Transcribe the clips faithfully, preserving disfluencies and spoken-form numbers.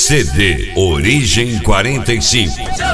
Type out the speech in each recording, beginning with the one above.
C D Origem quarenta e cinco.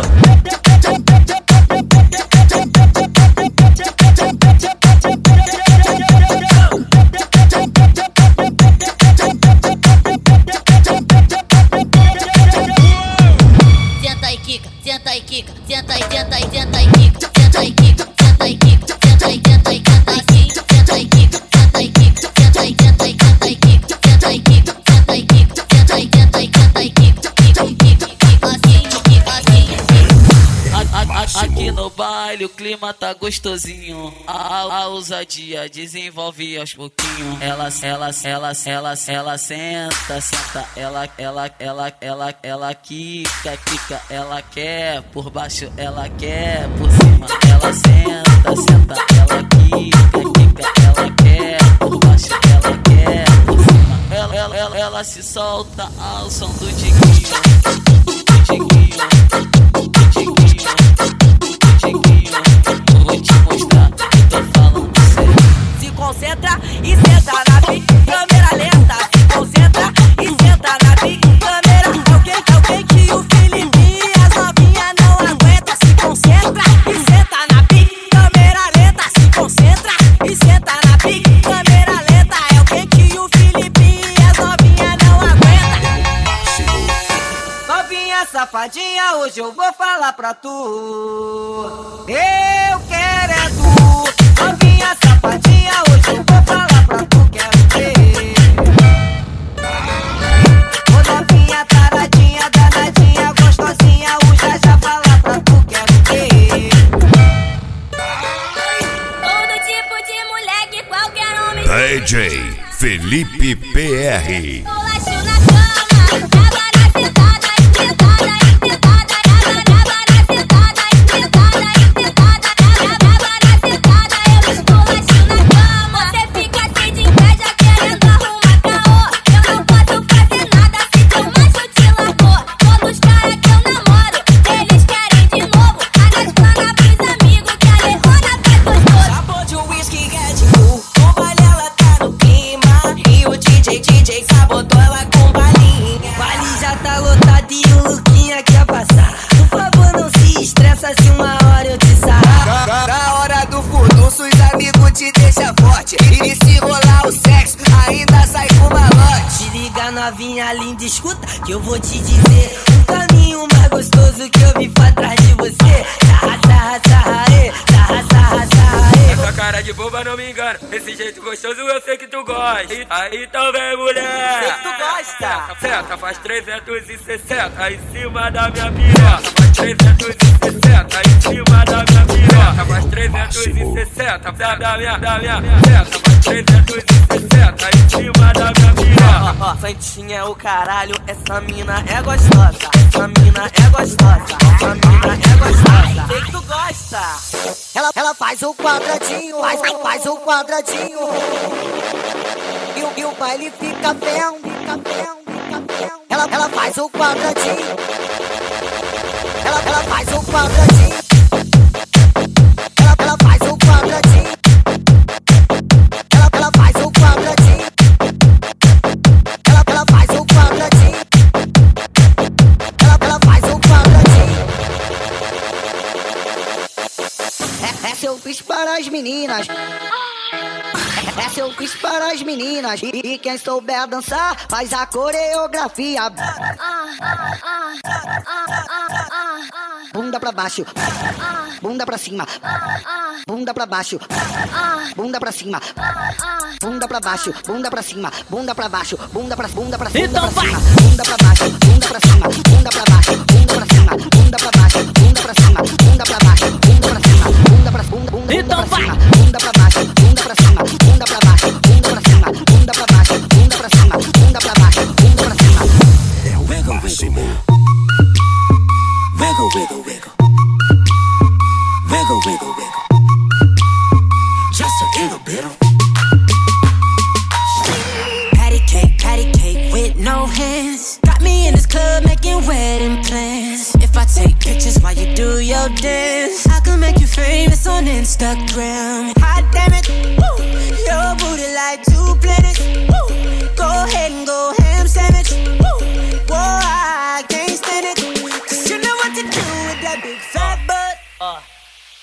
Senta e quica, senta e quica, senta e senta e senta e quica, senta e quica, senta e quica, senta e senta e senta e quica, senta e quica, senta e quica, senta e senta e senta e quica, senta e quica, senta e quica, senta e senta e senta e quica, quica, quica, quica, assim, quica, assim, assim. Aqui no baile o clima tá gostosinho. A, a ousadia desenvolve aos pouquinhos. Ela, ela, ela, ela, ela senta, senta. Ela, ela, ela, ela, ela quica, quica. Ela quer por baixo, ela quer por cima. Ela senta, senta. Ela quica, quica. Ela quer por baixo, ela quer por cima. Ela, ela, ela, ela se solta ao som do diguinho, do diguinho, do diguinho. Vou te mostrar que tô falando sério. Se concentra e senta na pique, câmera lenta. Se concentra e senta na pique, câmera. É o que, é o que que o Felipe e as novinhas não aguenta. Se concentra e senta na pique, câmera lenta. Se concentra e senta na pique, câmera lenta. É o que que o Felipe e as novinhas não aguenta. Novinha safadinha, hoje eu vou falar pra tu. Eu quero é tu. Novinha safadinha, hoje eu vou falar pra tu. Quero ver. Ô novinha taradinha, danadinha, gostosinha, o já já falar pra tu. Quero ver. Todo tipo de mulher que qualquer homem. D J Felipe P R. Bolacho na cama, tava na sentada, espetada, espetada, tava, tava na sentada, espetada, espetada, tava, tava na sentada, eu esculacho na cama. Você fica assim de inveja querendo arrumar caô. Eu não posso fazer nada se teu macho te largou. Todos os caras que eu namoro, eles querem de novo. Arrastando pros amigos que a lerrona faz gostoso. Sabor de whisky Red Bull, com baile ela tá no clima. E o D J, D J sabotou ela com balinha. Baile já tá lotado e o Luquinha quer passar. Por favor não se estressa se uma hora eu te sarrar. Na, na hora do furdunço os amigos te deixam forte. E se rolar o sexo, ainda sai com malote. Se liga novinha linda, escuta que eu vou te dizer um caminho mais gostoso que eu vi pra trás de você. Sarra, sarra, sarra, ê, sarra, sarra, sarra, ê. Essa cara de boba não me engana. Esse jeito gostoso eu sei que tu gosta. E aí então vem mulher. Sei que tu gosta. Senta, faz trezentos e sessenta em cima da minha piroca. Faz trezentos e sessenta em cima da minha piroca. Faz trezentos e sessenta da, da minha, da minha. Senta, faz trezentos e sessenta em cima da minha piroca. Ó, ó, Santinha é o caralho, essa mina é gostosa. Essa mina é gostosa. Essa mina é gostosa. Sei que tu gosta. Ela, ela faz o quadradinho, faz, faz o quadradinho. E, o- e o baile fica bem, fica bem, fica bem. Ela, ela faz o quadradinho. Ela, ela faz o quadradinho. Ela, ela faz o quadradinho. Ela, ela faz o quadradinho. Ela, ela faz o quadradinho. Ela, ela faz o quadradinho. É, essa eu fiz para as meninas. Essa eu fiz para as meninas. E, e quem souber dançar faz a coreografia. Bunda pra baixo, bunda pra cima, bunda pra baixo, bunda pra cima, bunda pra baixo, bunda pra cima, bunda pra baixo, bunda pra bunda pra cima, Então vai. bunda pra baixo, bunda pra cima, bunda pra baixo, bunda pra cima, bunda pra baixo, bunda pra cima, bunda pra baixo, bunda pra cima, bunda pra bunda, bunda Então pra vai. cima, bunda pra baixo, bunda pra cima, bunda pra baixo, bunda pra cima, bunda pra baixo, bunda pra cima, bunda pra baixo, bunda pra cima. É o wiggle, wiggle. Wiggle, wiggle, wiggle. Wiggle, wiggle, wiggle. Just a little bit. Patty cake, patty cake with no hands. Got me in this club making wedding plans. If I take pictures while you do your dance, I can make you famous on Instagram. Hot damn it, woo. Your booty like two planets. Woo. Go ahead and go ham sandwich. Woo. Whoa, I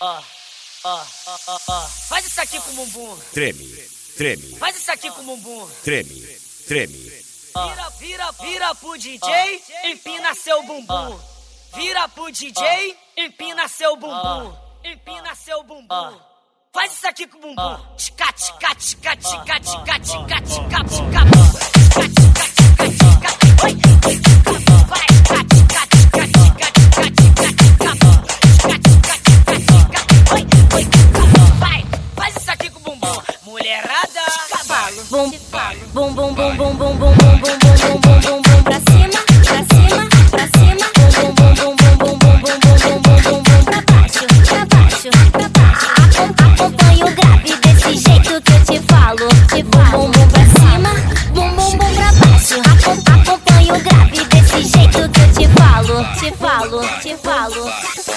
ó, ó, ó, ó. Faz isso aqui com o bumbum. Treme, treme, Faz isso aqui com o bumbum. treme, treme. Vira, vira, vira pro D J, empina seu bumbum. Vira pro D J, empina seu bumbum. Empina seu bumbum. Faz isso aqui com o bumbum. Tica, tica, tica, tica, tica, tica, tica, tica. Tica, tica, tica, tica. Oi, oi, tica. Vai, tica, tica, tica, tica, tica, tica, tica. Tica, tica, tica, tica. Oi, oi, tica. Vai, faz isso aqui com o bumbum. Mulherada, cavalo. Bum, bum, bum, bum, bum, bum, bum, bum, bum, bum, bum, bum, bum, pra cima, pra cima, pra cima. Bum, bum, bum, bum, bum, bum, bum, bum, bum, bum, bum, pra baixo, pra baixo, pra baixo. Acompanha o grave desse jeito que eu te falo. Te falo, bum, bum, pra cima, bum, bum, bum, pra baixo. Acompanha o grave desse jeito que eu te falo. Te falo, te falo.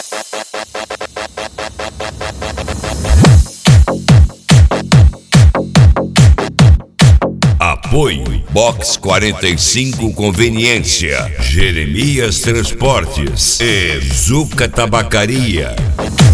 Apoio Box quarenta e cinco Conveniência, Jeremias Transportes e Zuca Tabacaria.